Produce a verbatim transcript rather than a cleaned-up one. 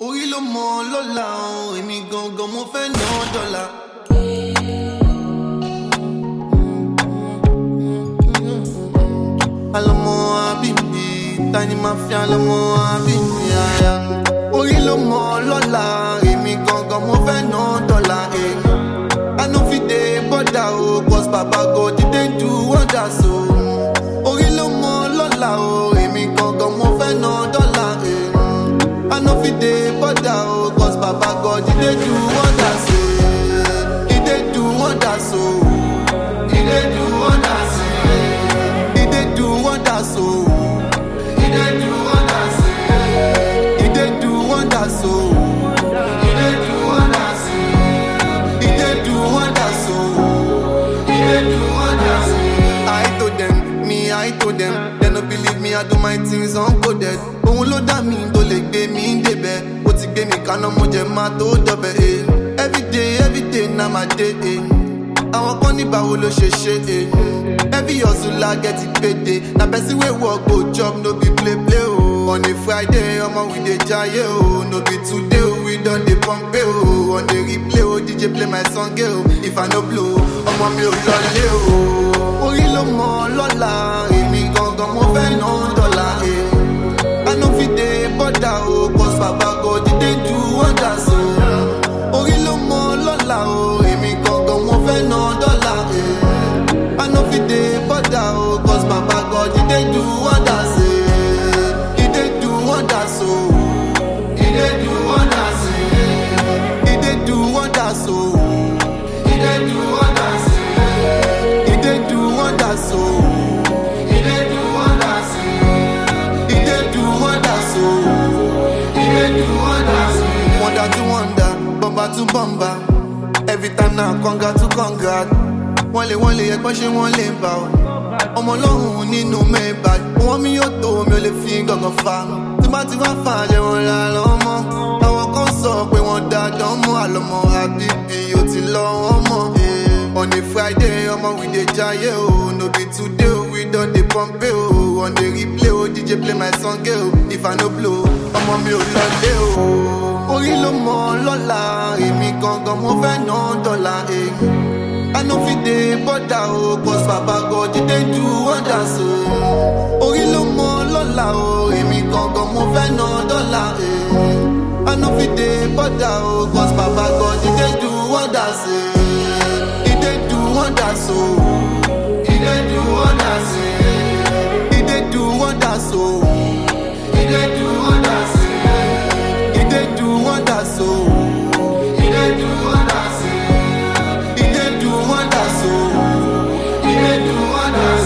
Orí ló mọ lọ́la o, èmi gangan mo fẹ́ ná dọ́là. Àlọ́mọ àbíbí, tani máa fi àlọ́mọ àbíbí àyà. Orí ló mọ lọ́la, èmi gangan mo fẹ́ ná dọ́là. I no fit dey bother o, cause Baba God dey do wonders o. Orí ló mọ lọ́la o, èmi gangan mo fẹ́ ná dọ́là. I no fit dey bother o, cause Baba God dey do wonders o. He dey do wonders o. He dey do wonders o. He dey do wonders o. He dey do wonders o. He dey do wonders o. He dey do wonders o. He dey do wonders o. He dey do wonders o. I told them, me I told them, they no believe me, I do my things uncoded. Òun ló dá mi tó lè gbé mi débẹ̀, ó ti gbé mi kaná mo jẹ máa tó dọ̀bẹ̀. Eh. Everyday, everyday na my day. Eh. Àwọn kan ní báwo ló ṣe ṣe. Eh. Every hustler get it payday, na person wey work go job no be play play o. On a Friday, ọmọ we dey jaye o, no be today o, we don dey pump o. On dey replay o, D J play my song o. If I no blow, ọmọ mi ò lọlé o. Orí ló mọ lọ́la, èmi gangan mo fẹ́ ná dọ́là. I no fit dey bother o, cause Baba God dey do wonders o. Orí ló mọ lọ́la o, èmi gangan mo fẹ́ ná dọ́là. I no fit dey bother o, cause Baba God dey do wonders o. He dey do wonders o. He dey do wonders o. He dey do wonders o. He dey do wonders o. He dey do wonders o. He dey do wonders o. He dey do wonders o. He dey do wonders o. Wonder to wonder, bumper to bumper. Every time now conga to conga. Wọ́n lè wọ́n lè ẹgbọ́n ṣé wọ́n lè bá o. Ọmọ ọlọ́run nínú mẹ́bàá. Wọ́n mi yóò tó mi ò lè fi gàngàn fa. Tí bá ti wá fà jẹ́ wọn la lọ́mọ. Àwọn kan sọ pé wọ́n dandan mọ́ àlọ́mọ àbíbí ó ti lọ wọ́n mọ̀. On a Friday, ọmọ we dey jaye o. No be today o, we don dey pump o. On dey replay o, D J play my song o. If I no blow, ọmọ mi ò lọlé o. Orí ló mọ lọ́la, èmi gangan mo fẹ́ ná dọ́là. I no fit dey bother o, cause Baba God dey do wonders o. Orí ló mọ lọ́la o, èmi gangan mo fẹ́ ná dọ́là. I no fit dey bother o, cause Baba God dey do wonders o. He dey do wonders o. He dey do wonders o. He dey do wonders o. He dey do wonders o. He dey do wonders o. He dey do wonders o. He dey do wonders o. He dey do wonders